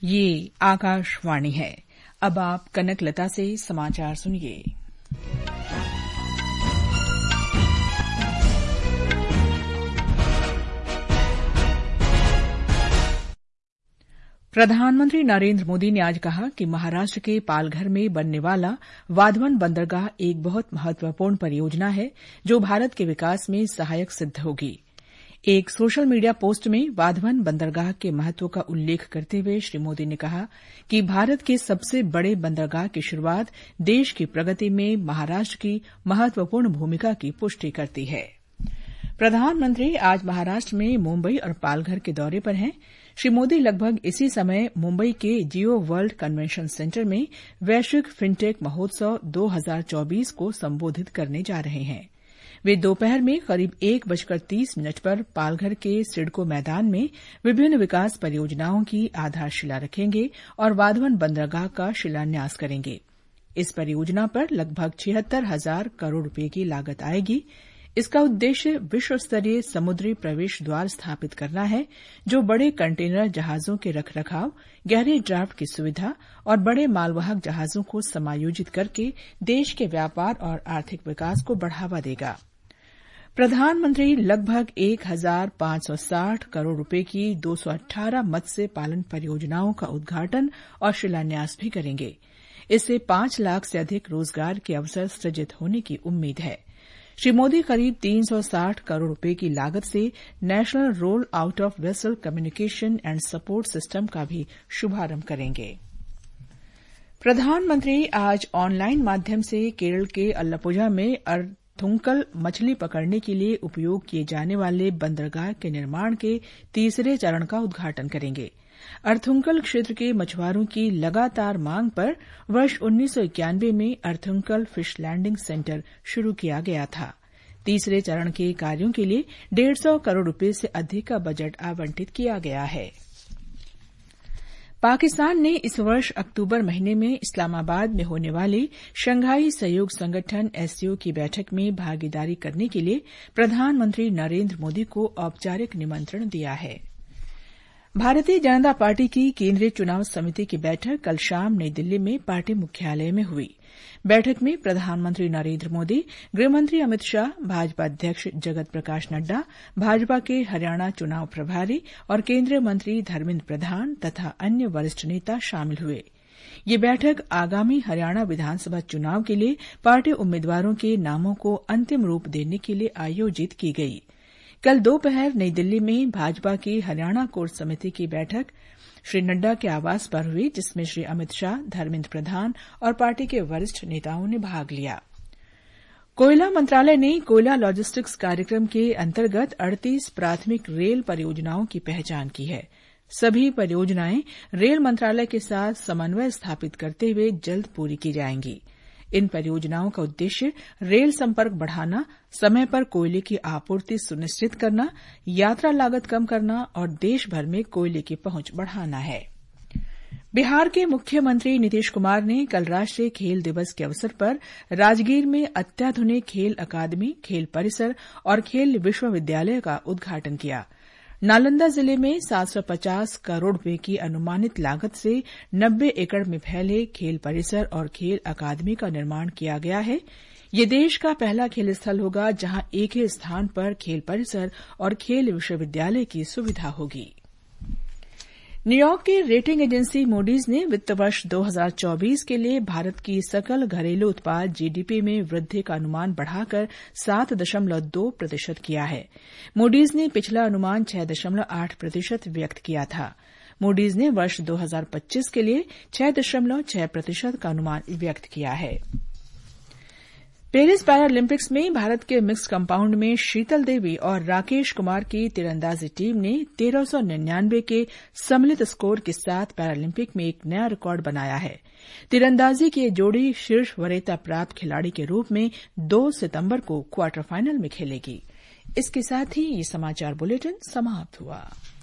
ये आकाशवाणी है। अब आप कनकलता से समाचार सुनिए। प्रधानमंत्री नरेंद्र मोदी ने आज कहा कि महाराष्ट्र के पालघर में बनने वाला वाधवन बंदरगाह एक बहुत महत्वपूर्ण परियोजना है जो भारत के विकास में सहायक सिद्ध होगी। एक सोशल मीडिया पोस्ट में वाधवन बंदरगाह के महत्व का उल्लेख करते हुए श्री मोदी ने कहा कि भारत के सबसे बड़े बंदरगाह की शुरूआत देश की प्रगति में महाराष्ट्र की महत्वपूर्ण भूमिका की पुष्टि करती है। प्रधानमंत्री आज महाराष्ट्र में मुंबई और पालघर के दौरे पर हैं। श्री मोदी लगभग इसी समय मुंबई के जियो वर्ल्ड कन्वेंशन सेंटर में वैश्विक फिनटेक महोत्सव 2024 को संबोधित करने जा रहे हैं। वे दोपहर में करीब 1:30 पर पालघर के सिडको मैदान में विभिन्न विकास परियोजनाओं की आधारशिला रखेंगे और वाधवन बंदरगाह का शिलान्यास करेंगे। इस परियोजना पर लगभग 76,000 करोड़ रुपये की लागत आएगी। इसका उद्देश्य विश्व स्तरीय समुद्री प्रवेश द्वार स्थापित करना है जो बड़े कंटेनर जहाजों के रखरखाव, गहरे ड्राफ्ट की सुविधा और बड़े मालवाहक जहाजों को समायोजित करके देश के व्यापार और आर्थिक विकास को बढ़ावा देगा। प्रधानमंत्री लगभग 1,560 करोड़ रुपये की 218 मत्स्य पालन परियोजनाओं का उद्घाटन और शिलान्यास भी करेंगे। इससे 5 लाख से अधिक रोजगार के अवसर सृजित होने की उम्मीद है। श्री मोदी करीब 360 करोड़ रुपये की लागत से national roll out of vessel communication and support system का भी शुभारंभ करेंगे। प्रधानमंत्री आज ऑनलाइन माध्यम से केरल के अल्लापुझा में अर्थुंकल मछली पकड़ने के लिए उपयोग किए जाने वाले बंदरगाह के निर्माण के तीसरे चरण का उद्घाटन करेंगे। अर्थुंकल क्षेत्र के मछुआरों की लगातार मांग पर वर्ष 1991 में अर्थुंकल फिश लैंडिंग सेंटर शुरू किया गया था। तीसरे चरण के कार्यों के लिए 150 करोड़ रुपये से अधिक का बजट आवंटित किया गया है। पाकिस्तान ने इस वर्ष अक्टूबर महीने में इस्लामाबाद में होने वाली शंघाई सहयोग संगठन एससीओ की बैठक में भागीदारी करने के लिए प्रधानमंत्री नरेंद्र मोदी को औपचारिक निमंत्रण दिया है। भारतीय जनता पार्टी की केंद्रीय चुनाव समिति की बैठक कल शाम नई दिल्ली में पार्टी मुख्यालय में हुई। बैठक में प्रधानमंत्री नरेंद्र मोदी, गृहमंत्री अमित शाह, भाजपा अध्यक्ष जगत प्रकाश नड्डा, भाजपा के हरियाणा चुनाव प्रभारी और केंद्रीय मंत्री धर्मेंद्र प्रधान तथा अन्य वरिष्ठ नेता शामिल हुए। ये बैठक आगामी हरियाणा विधानसभा चुनाव के लिए पार्टी उम्मीदवारों के नामों को अंतिम रूप देने के लिए आयोजित की गई। कल दोपहर नई दिल्ली में भाजपा की हरियाणा कोर समिति की बैठक श्री नड्डा के आवास पर हुई, जिसमें श्री अमित शाह, धर्मेंद्र प्रधान और पार्टी के वरिष्ठ नेताओं ने भाग लिया। कोयला मंत्रालय ने कोयला लॉजिस्टिक्स कार्यक्रम के अंतर्गत 38 प्राथमिक रेल परियोजनाओं की पहचान की है। सभी परियोजनाएं रेल मंत्रालय के साथ समन्वय स्थापित करते हुए जल्द पूरी की जाएंगी। इन परियोजनाओं का उद्देश्य रेल संपर्क बढ़ाना, समय पर कोयले की आपूर्ति सुनिश्चित करना, यात्रा लागत कम करना और देश भर में कोयले की पहुंच बढ़ाना है। बिहार के मुख्यमंत्री नीतीश कुमार ने कल राष्ट्रीय खेल दिवस के अवसर पर राजगीर में अत्याधुनिक खेल अकादमी, खेल परिसर और खेल विश्वविद्यालय का उद्घाटन किया। नालंदा जिले में 750 करोड़ रुपये की अनुमानित लागत से 90 एकड़ में फैले खेल परिसर और खेल अकादमी का निर्माण किया गया है। ये देश का पहला खेल स्थल होगा जहां एक ही स्थान पर खेल परिसर और खेल विश्वविद्यालय की सुविधा होगी। न्यूयॉर्क की रेटिंग एजेंसी मूडीज ने वित्त वर्ष 2024 के लिए भारत की सकल घरेलू उत्पाद जीडीपी में वृद्धि का अनुमान बढ़ाकर 7.2% किया है। मूडीज ने पिछला अनुमान 6.8% व्यक्त किया था। मूडीज ने वर्ष 2025 के लिए 6.6% का अनुमान व्यक्त किया है। पेरिस पैरालंपिक्स में भारत के मिक्स कंपाउंड में शीतल देवी और राकेश कुमार की तीरंदाजी टीम ने 1399 के सम्मिलित स्कोर के साथ पैरालंपिक में एक नया रिकॉर्ड बनाया है। तीरंदाजी की जोड़ी शीर्ष वरीयता प्राप्त खिलाड़ी के रूप में 2 सितंबर को क्वार्टर फाइनल में खेलेगी। इसके साथ ही ये समाचार बुलेटिन समाप्त हुआ।